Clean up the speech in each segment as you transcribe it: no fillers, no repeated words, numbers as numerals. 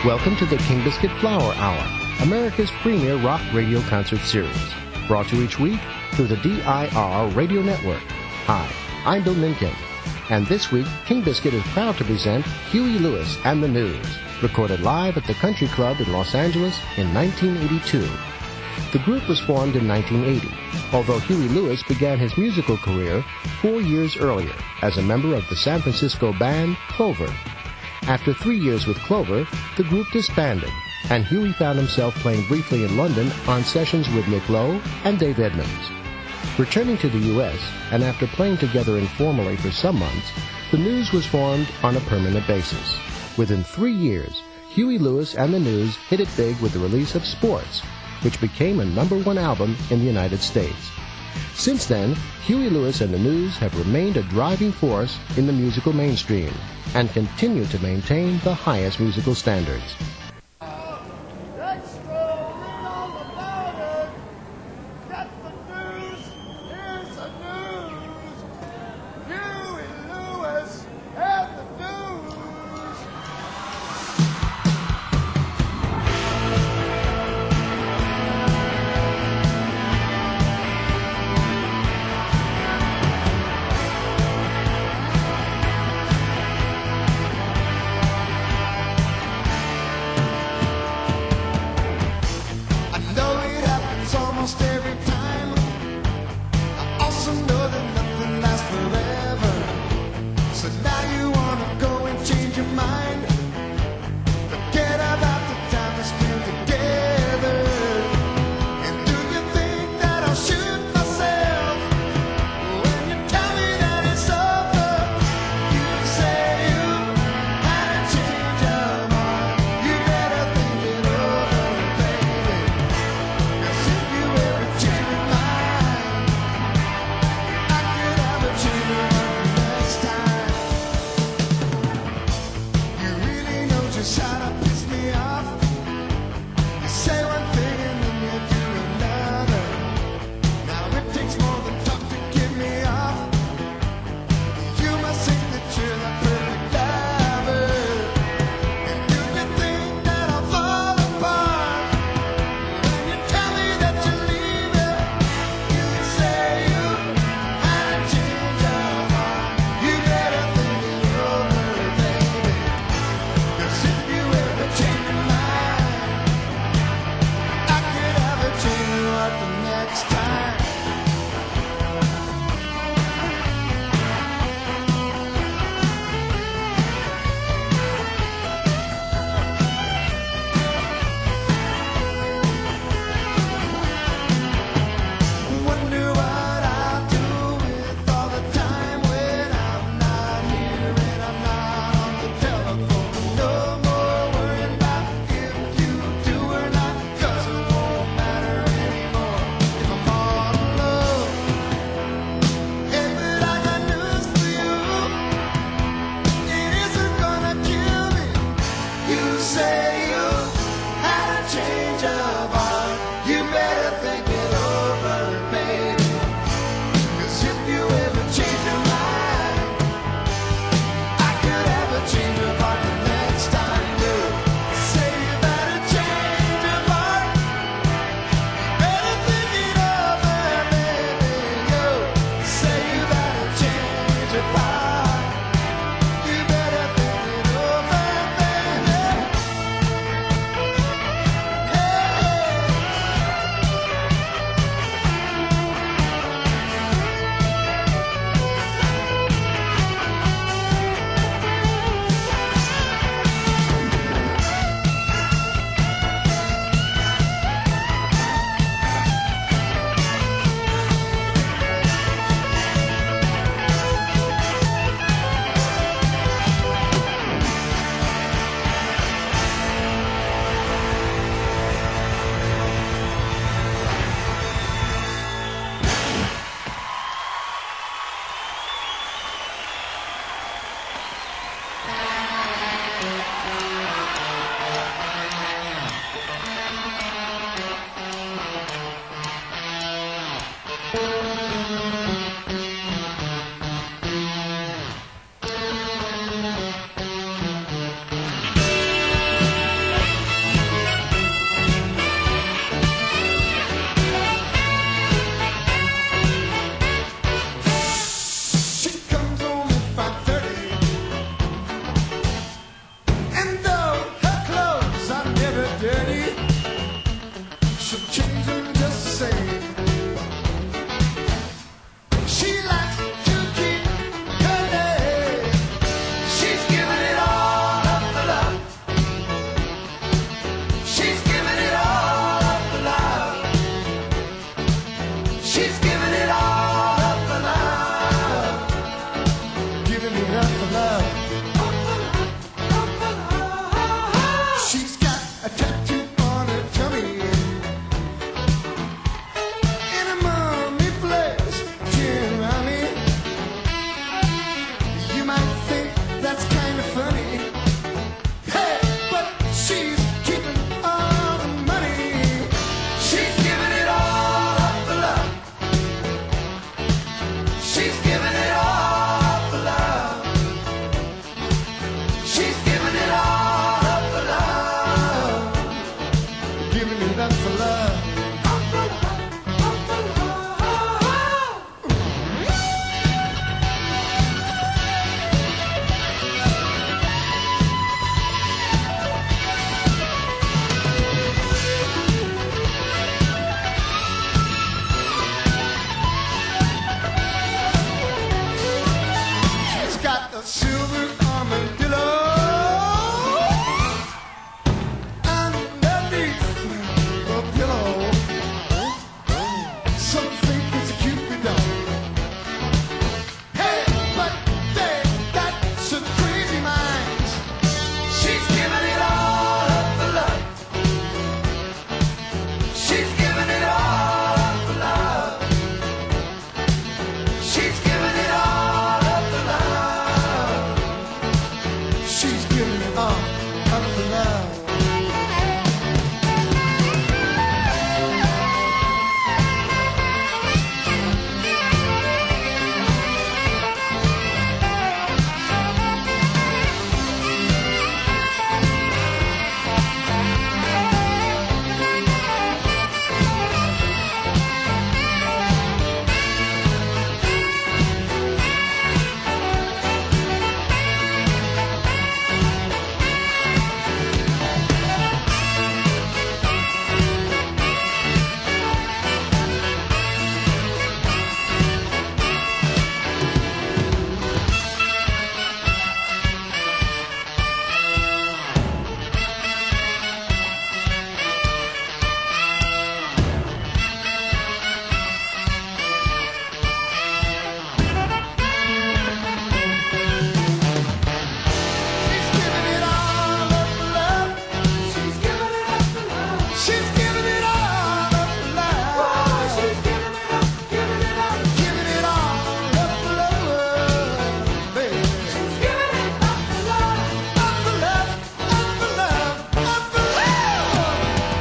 Welcome to the King Biscuit Flower Hour, America's premier rock radio concert series, brought to you each week through the DIR Radio Network. Hi, I'm Bill Minkin, and this week King Biscuit is proud to present Huey Lewis and the News, recorded live at the Country Club in Los Angeles in 1982. The group was formed in 1980, although Huey Lewis began his musical career 4 years earlier as a member of the San Francisco band Clover. After 3 years with Clover, the group disbanded, and Huey found himself playing briefly in London on sessions with Nick Lowe and Dave Edmunds. Returning to the U.S., and after playing together informally for some months, the News was formed on a permanent basis. Within 3 years, Huey Lewis and the News hit it big with the release of Sports, which became a #1 album in the United States. Since then, Huey Lewis and the News have remained a driving force in the musical mainstream and continue to maintain the highest musical standards. up for love. She's got a tattoo on her tummy in a mummy place, Jeremy. You might think that's kind of funny. Hey, but she's keeping all the money. She's giving it all up for love. She's giving it all up for love. She's giving it all up for love. Giving it up for love. She's got a silver armadillo underneath the pillow. Some think it's a Cupidon. Hey, but they got some crazy minds. She's giving it all up for love. She's giving it all up for love. She's giving it all up for love. She's giving it all up for love. She's giving it all up for love. She's giving it all up for love. She's giving it up, giving it all up for love, baby. She's giving it up for love, up for love, up for love, up for love.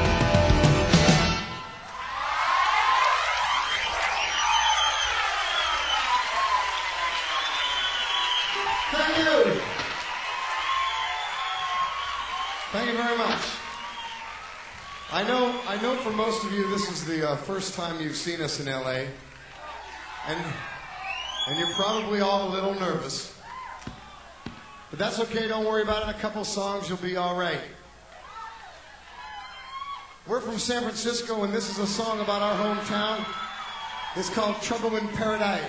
Thank you. Thank you very much. I know for most of you this is the first time you've seen us in LA, and you're probably all a little nervous. But that's okay, don't worry about it. In a couple songs you'll be all right. We're from San Francisco, and this is a song about our hometown. It's called Trouble in Paradise.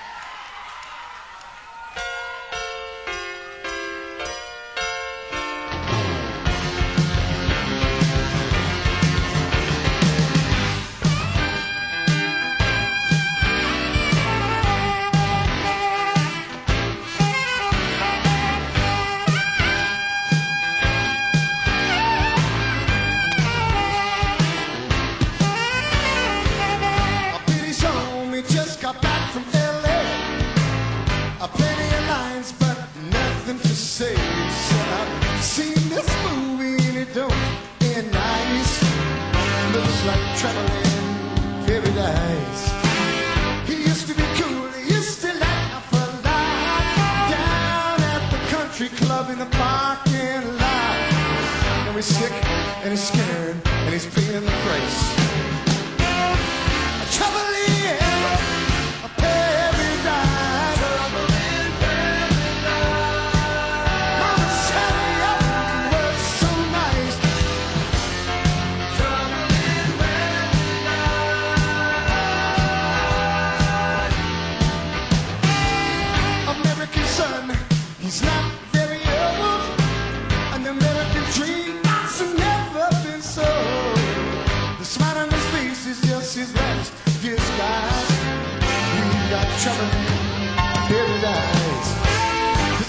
Say, I've seen this movie and it don't end nice. Looks like trouble in paradise. He used to be cool, he used to laugh a lot down at the country club in the parking lot. Now he's sick and he's scared and he's paying the price. Trouble in paradise. He's not very old. An American dream has never been sold. The smile on his face is just his best disguise. We got trouble in paradise.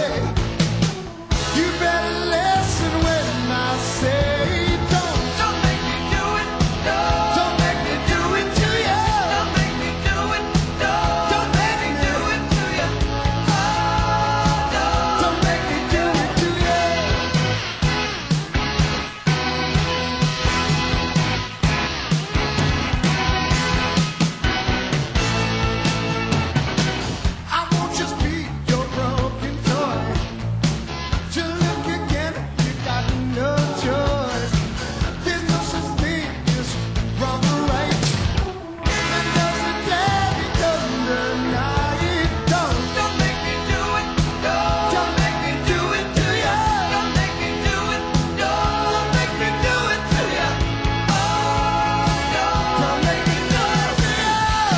You better listen when I say don't. Don't make me do it, no. Don't make me do it to you. Don't make me do it, no. Don't make me do it to you. Oh, no. Don't make me do it to you. I won't just be your broken toy. To look again, you got no choice. There's no such thing as wrong or right. And does it damn you don't deny it, don't. Don't make me do it, no. Don't make me do it to you. Don't make me do it, no. Don't make me do it to you. Oh, no. Don't make me do it to you.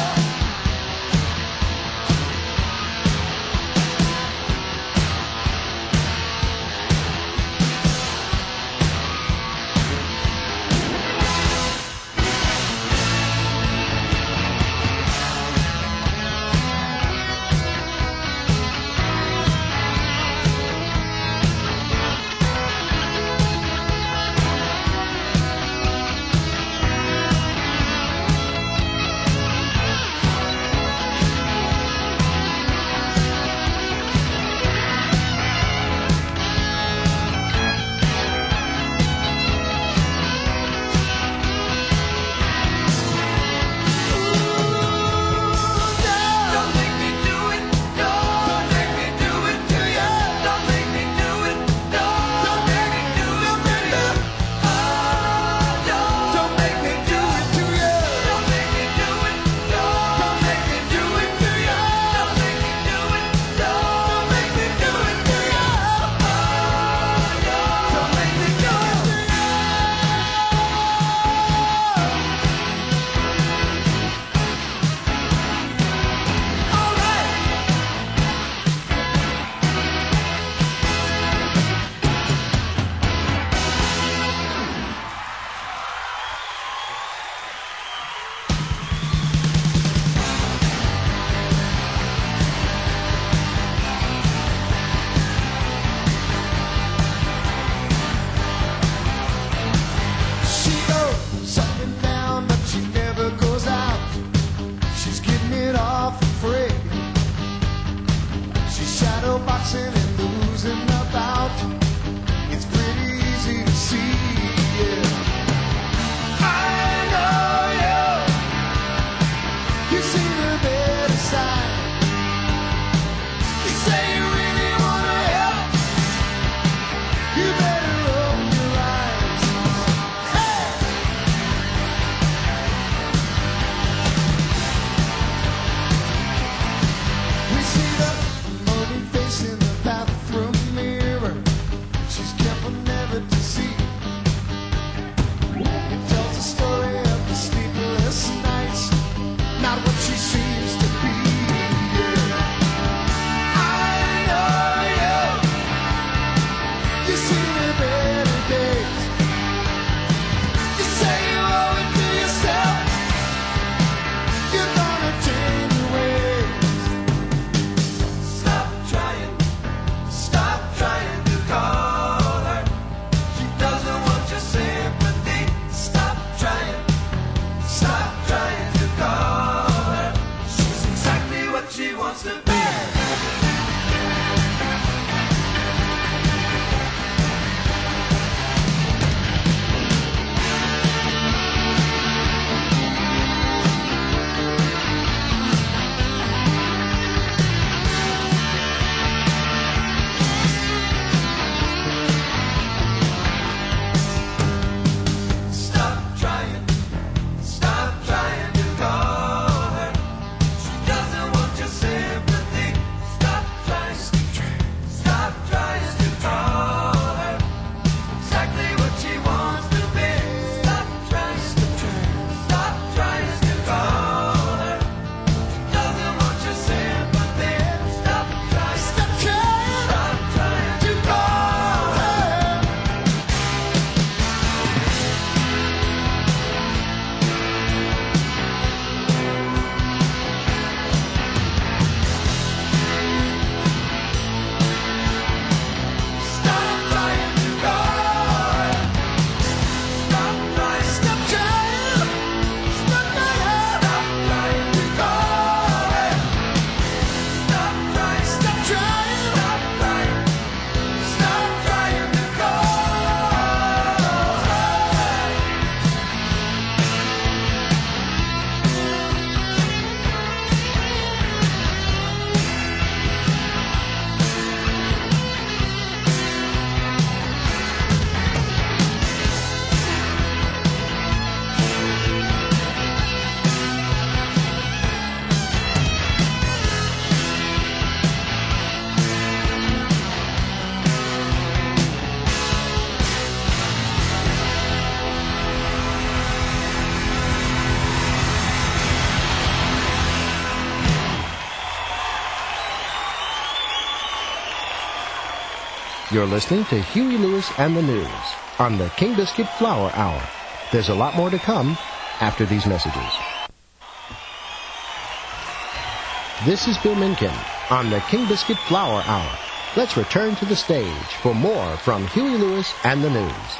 Don't make me do it, no. Don't make me do it to you. Don't make me do it, no. Don't make me do it to you. Oh, no. Don't make me do it to you. Don't make me do it, no. Don't make me do it to you. Don't make me do it, no. Don't make me do it to you. Oh, no. Don't make me do it to you. All right. She goes up and down, but she never goes out. She's getting it all for free. She's shadow boxing and losing the bout. It's pretty easy to see. Yeah. I know you. You see the better side. You say you really wanna help. You better open your eyes. Hey! We see the moving face in the bathroom mirror. She's careful never to see. It tells the story of the sleepless nights, not what she seems to be. Yeah. I know you. You see the better days. You say you owe it to yourself. You're gonna change your ways. Stop trying to call her. She doesn't want your sympathy. Stop trying to call her. She's exactly what she wants to be. You're listening to Huey Lewis and the News on the King Biscuit Flour Hour. There's a lot more to come after these messages. This is Bill Minkin on the King Biscuit Flour Hour. Let's return to the stage for more from Huey Lewis and the News.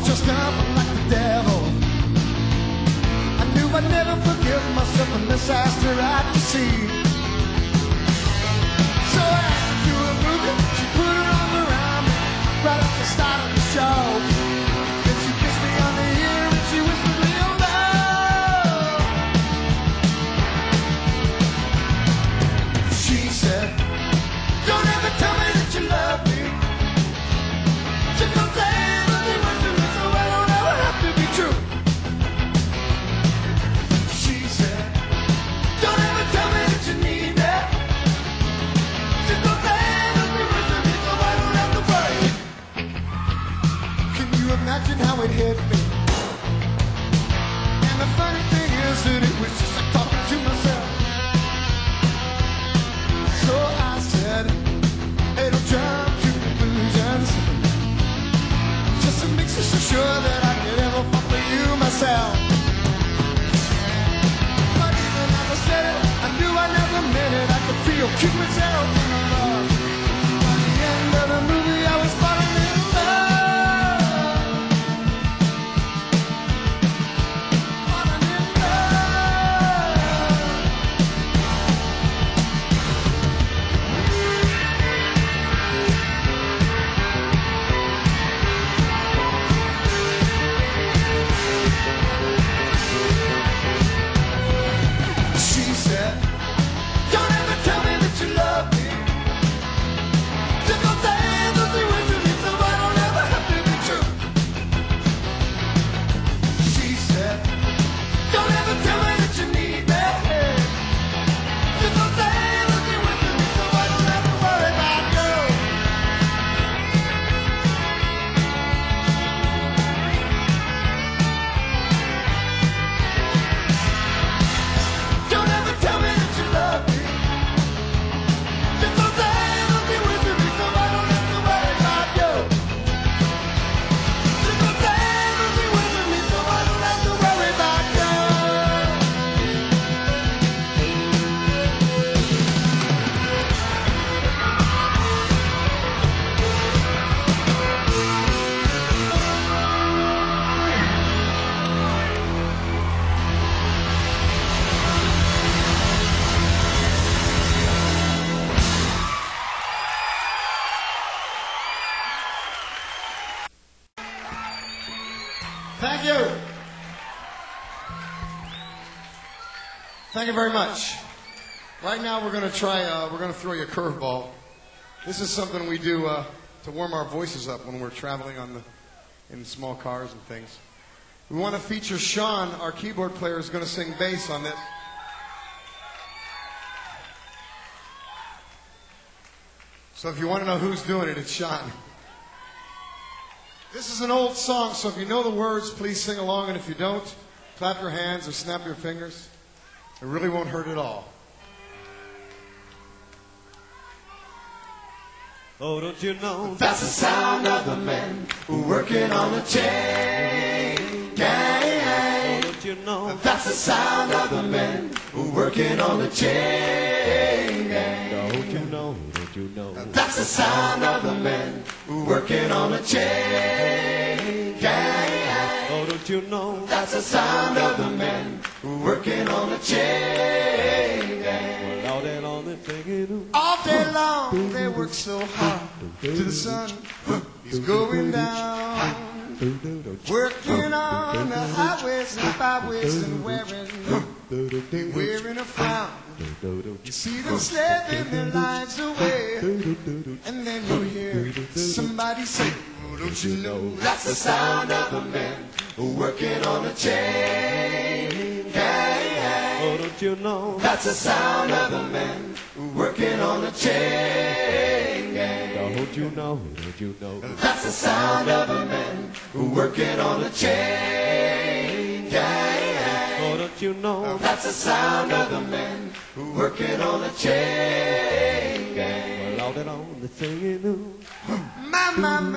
dressed up like the devil. I knew I'd never forgive myself unless I asked her out to see. So after a movie, she put her arm around me right at the start of the show. Then she kissed me on the ear and she whispered real low. She said, don't ever tell me that you love me. Just don't say nothing when you miss, so I don't ever have to be true. She said, don't ever tell me that you need me. Just don't say nothing when you miss, so I don't have to worry. Can you imagine how it hit me? And the funny thing is that it was just like talking to myself. So I said, hey, don't jump to conclusions. Just to make so sure that I could ever fall for you myself. But even as I said it, I knew I never meant it. I could feel Cupid's arrow in my love. By the end of the movie, I was falling in love. Falling in love. She said, don't ever tell me that you love me. Just don't say nothing when you need, so I don't ever have to be true. She said, don't ever tell me that you need me. Just don't say nothing when you need, so I don't have to worry about you. Don't ever tell me that you love me. Just don't say nothing when you need, so I don't have to worry about you. Just don't say nothing when you need, so I don't have to worry about you. Thank you. Thank you very much. Right now we're going to we're going to throw you a curveball. This is something we do to warm our voices up when we're traveling in small cars and things. We want to feature Sean, our keyboard player, is going to sing bass on this. So if you want to know who's doing it, it's Sean. This is an old song, so if you know the words, please sing along, and if you don't, clap your hands or snap your fingers. It really won't hurt at all. Oh, don't you know That's the sound of the men who working on the chain gang. Oh, don't you know That's the sound of the men who working on the chain gang. Don't you know? Don't you know? That's the sound of the men who working on the chain gang. Oh, don't you know? That's the sound of the men who working on the chain gang. Well, out and on the singing. All day long they work so hard till the sun is going down. Working on the highways and byways and wearing a frown. You see them slaving their lives away, and then you hear somebody say, oh, don't you know that's the sound of the men who working on the chain gang. Oh, don't you know? That's the sound of the men who working on the chain gang. Don't you know? Don't you know? That's the sound of the men who working on the chain gang. Oh, don't you know? That's the sound of the men who working on the chain gang. Well, out and on the singing. My.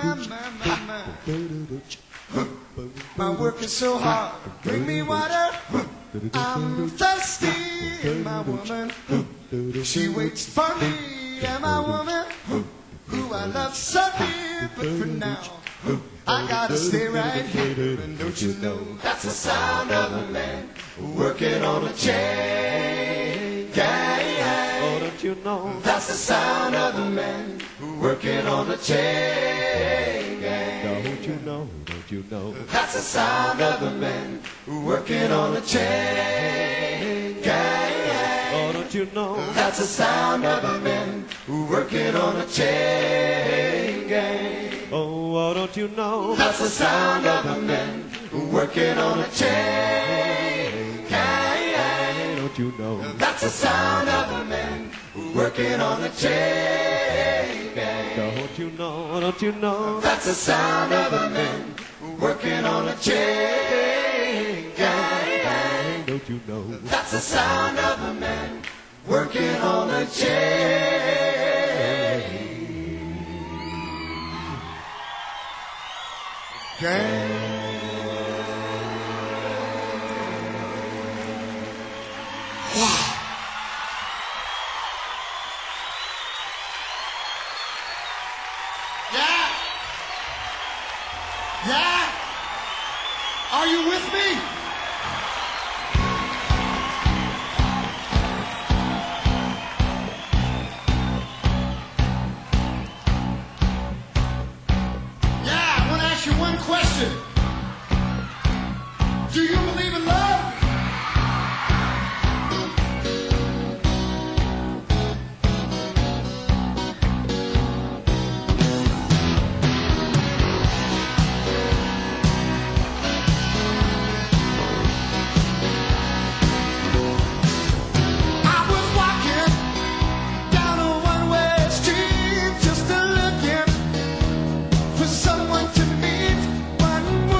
My work is so hard. Bring me water. I'm thirsty. My woman, she waits for me. And my woman, who I love so dear. But for now, I gotta stay right here, and don't you know that's the sound of a man working on a chain gang. Oh, don't you know? That's the sound of a man working on a chain gang. Don't you know? Don't you know? That's the sound of a man working on a chain gang. Oh, don't you know? That's the sound of a man working on a chain gang. Oh, don't you know? That's the sound of a man working on a chain gang. Don't you know? That's the sound of a man working on a chain gang. Don't you know? Don't you know? That's the sound of a man working on a chain gang. Don't you know? That's the sound of a man working on a chain gang. Yeah. Yeah. Are you with me? Yeah, I want to ask you one question. Do you believe in love? I was walking down a one-way street, just looking for someone to meet. One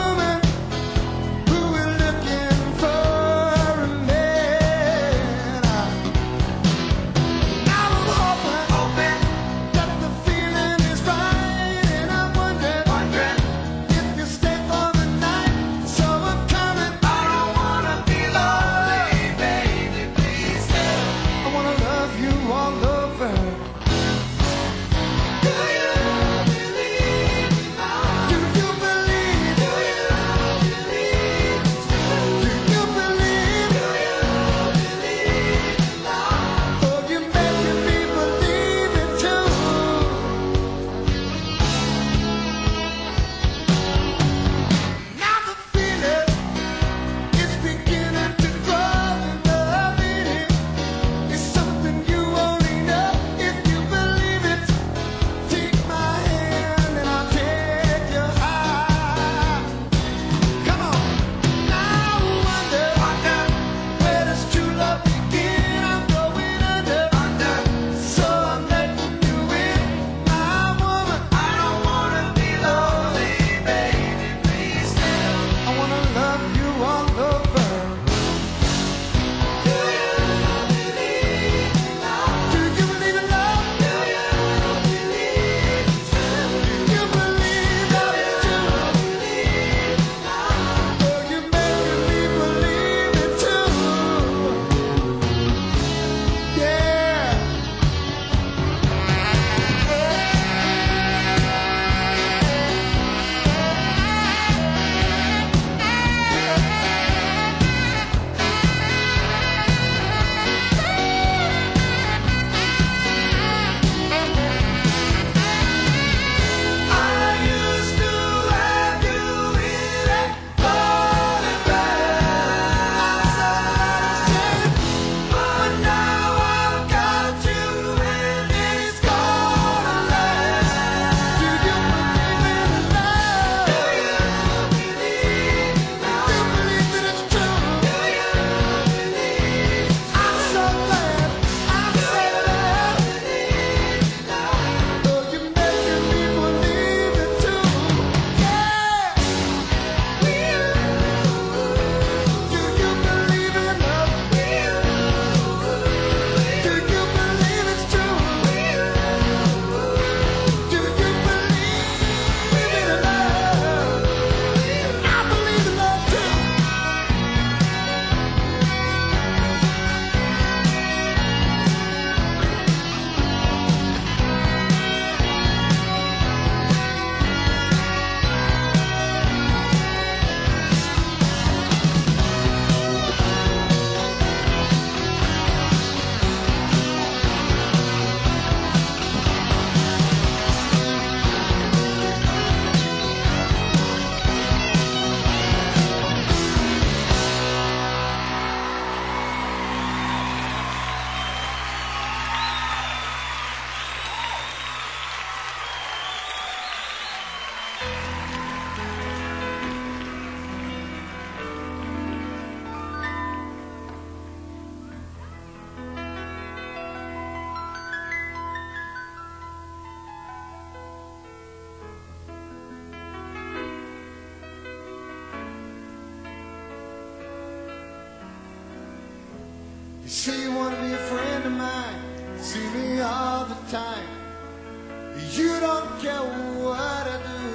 say you want to be a friend of mine, see me all the time. You don't care what I do.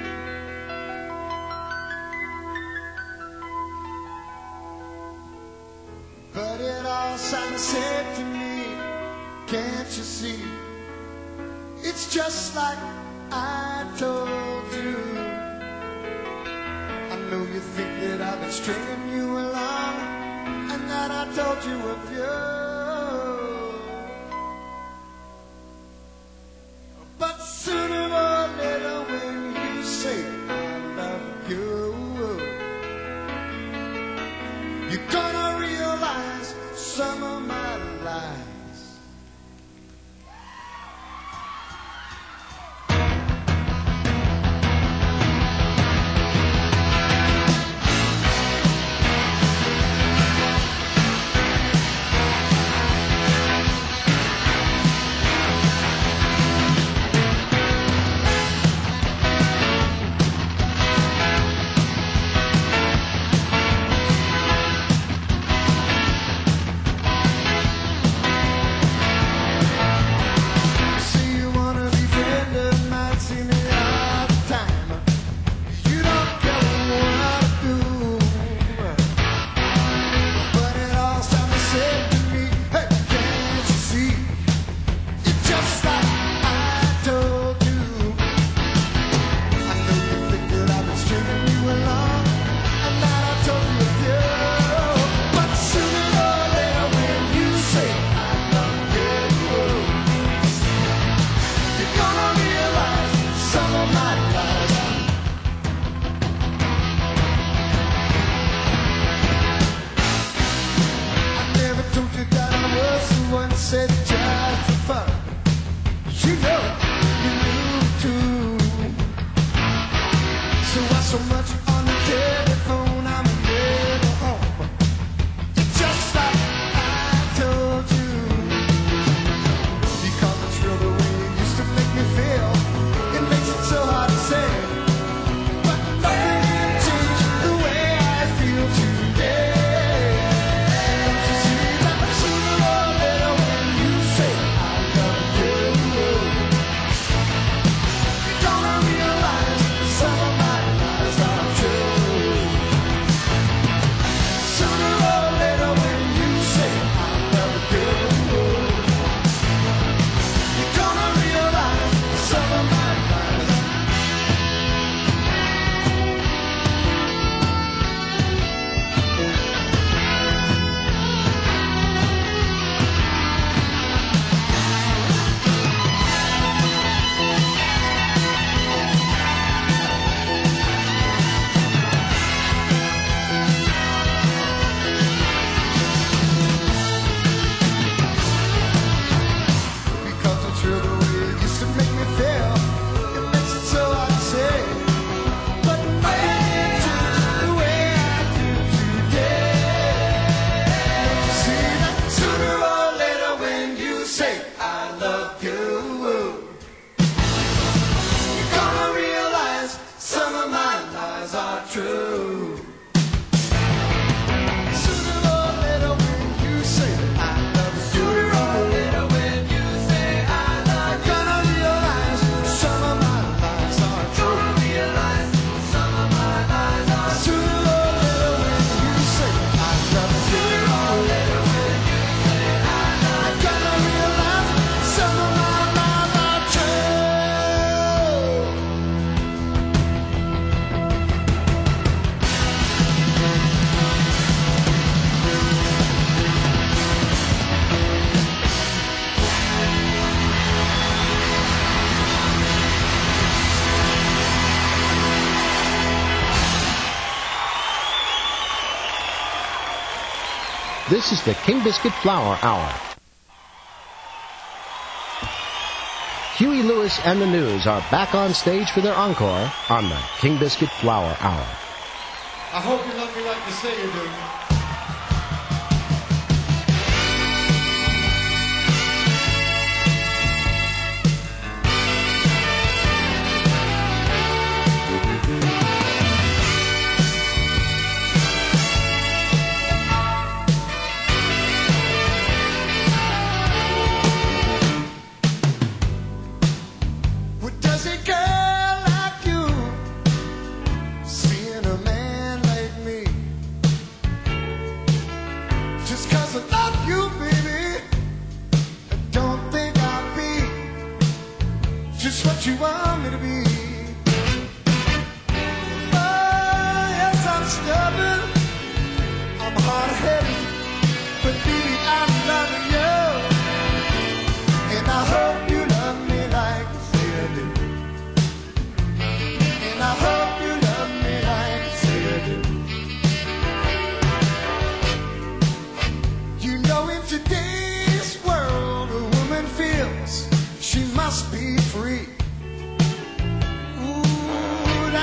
But it all sounds said to me, can't you see? It's just like I told you. I know you think that I've been stringing you along, and that I told you a few. But sooner or later when you say I love you, you're gonna realize some of my lies. Said just for fun, you know you knew too. So why so much on the telephone? I'm never home. It's just like I told you. Because it's real the way you used to make me feel. It makes it so hard to say, but nothing can change the way I feel today. Don't you see that sooner or later when you say I love you, you're gonna realize some of my lies are true. Sooner or later when you say I love you, you're gonna realize some of my lies are true. Because it's real the way it used to make me feel. It makes it so hard to say, but nothing can change the way I feel today. Don't you see that sooner or later when you say I love you, you're gonna realize some of my lies are true. Sooner or later when you say I love you, sooner or later when you say I love you, you're gonna realize some of my lies are true. Realize some of my lies are true. Sooner or later when you say I love you, sooner or later when you say I love you, you're gonna realize some of my lies are true. This is the King Biscuit Flour Hour. Huey Lewis and the News are back on stage for their encore on the King Biscuit Flour Hour. I hope you love me like you say you do.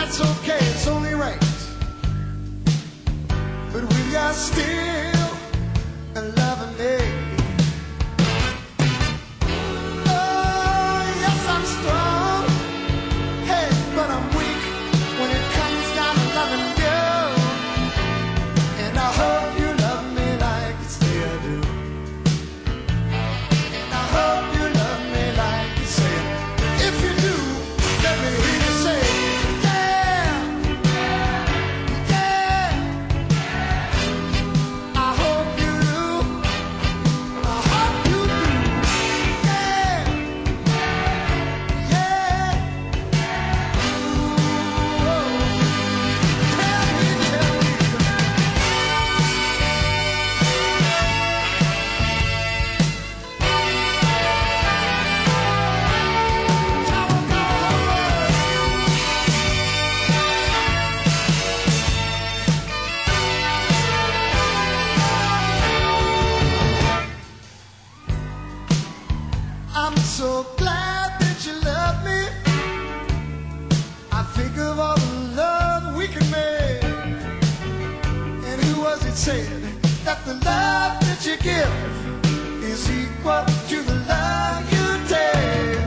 that's okay, it's only right. But will you still loving me? Oh, yes, I'm strong. Hey, but I'm weak when it comes down to loving you. And I hope you love me like you still do. And I hope you love me like you say. If you do, let me hear you say, yeah, yeah. I hope you do. I hope you do. Yeah, yeah. Ooh, oh. Tell me, tell me. I'm so glad that you love me. I think of all the love we can make. And who was it said that the love that you give is equal to the love you take?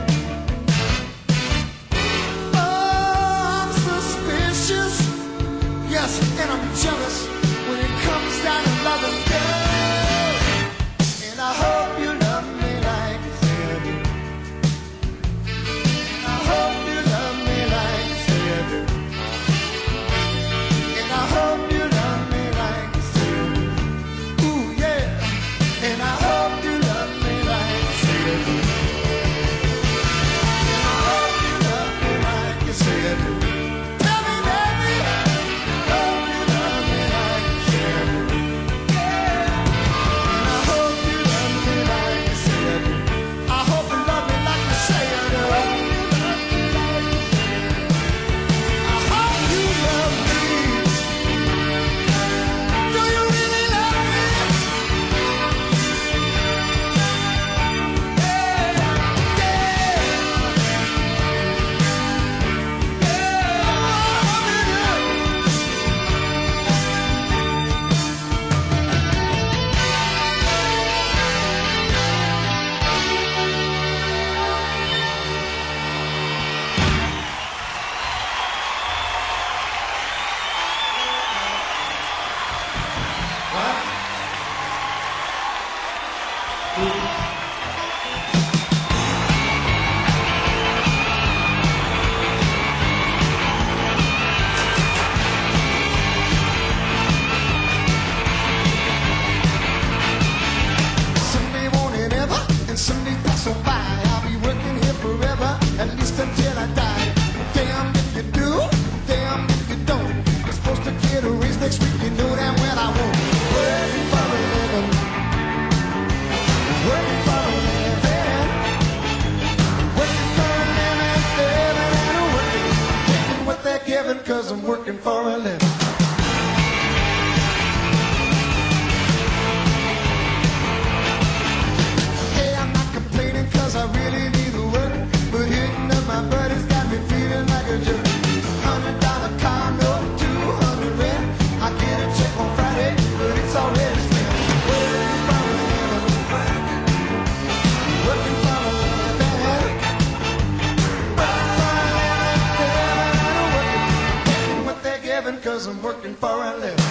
Oh, I'm suspicious, yes, and I'm jealous when it comes down to loving girl. And I hope you love me like you said you do. And I hope you love me like you said you do. And I hope you love me like you said you do. Ooh, yeah. And I hope you love me like you said you do. And I hope you love me like you said you do. Tell me, baby, hope you love me like you said you do. And I hope you love me like you said you do. I hope you love me like you say you do. I hope you love me. Do you really love me? Yeah, yeah. I hope you do. Someday won't it ever, and someday pass on by. I'll be working here forever, at least until I die. Damn if you do, damn if you don't. You're supposed to get a raise next week, you know damn well I won't. Working for a living, working for a living, working for a living, living and a working. Taking what they're giving, 'cause I'm working for a living. Hey, I'm not complaining 'cause I really need the work. But hitting up my buddies got me feeling like a jerk. $100 car note, 200 rent. I get a check on Friday, but it's already spent. Working for a living, working for a living, working for a living, living and a working. Taking what they're giving 'cause I'm working for a living.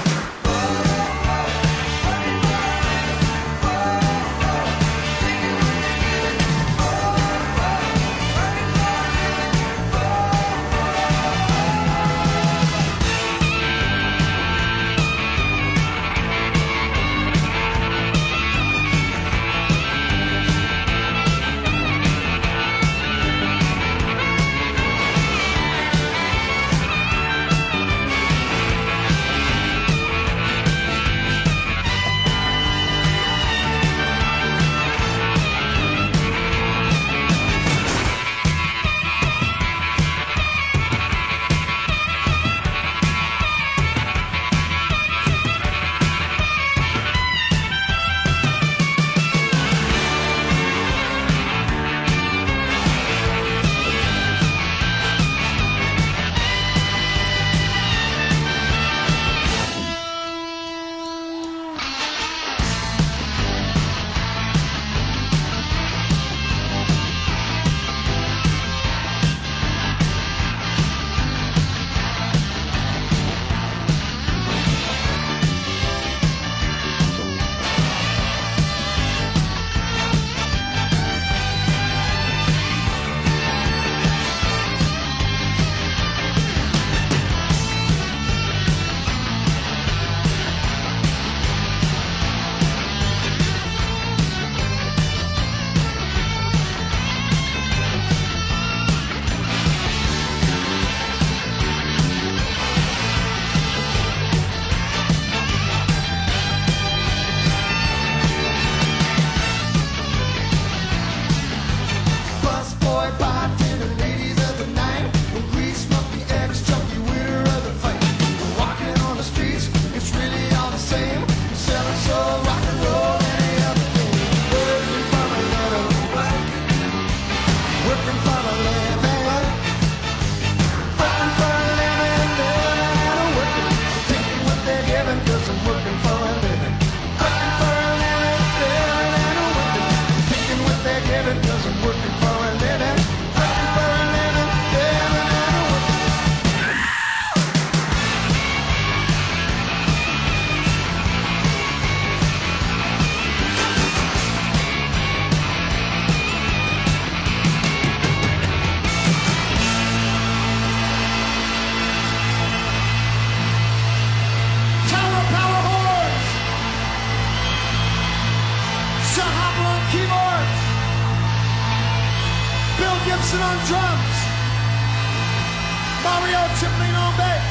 Cipollino on bass.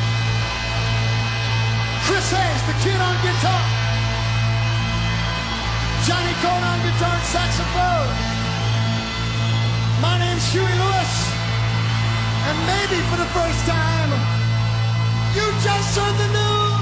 Chris Hayes, the kid on guitar. Johnny Cohen on guitar and saxophone. My name's Huey Lewis. And maybe for the first time, you just heard the news.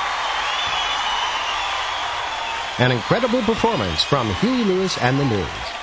An incredible performance from Huey Lewis and the News.